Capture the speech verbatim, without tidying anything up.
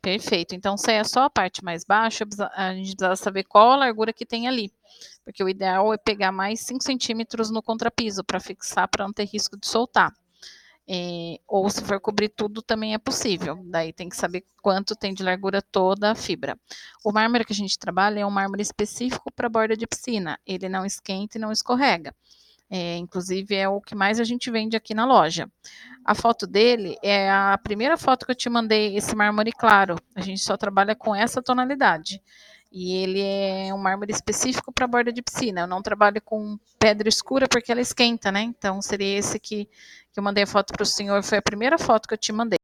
Perfeito. Então, se é só a parte mais baixa, precisa a gente precisava saber qual a largura que tem ali, porque o ideal é pegar mais cinco centímetros no contrapiso para fixar, para não ter risco de soltar. Eh, ou se for cobrir tudo também é possível, daí tem que saber quanto tem de largura toda a fibra. O mármore que a gente trabalha é um mármore específico para borda de piscina, ele não esquenta e não escorrega. Eh, inclusive é o que mais a gente vende aqui na loja. A foto dele é a primeira foto que eu te mandei, esse mármore claro, a gente só trabalha com essa tonalidade. E ele é um mármore específico para borda de piscina, eu não trabalho com pedra escura porque ela esquenta, né, então seria esse que que eu mandei a foto para o senhor, foi a primeira foto que eu te mandei.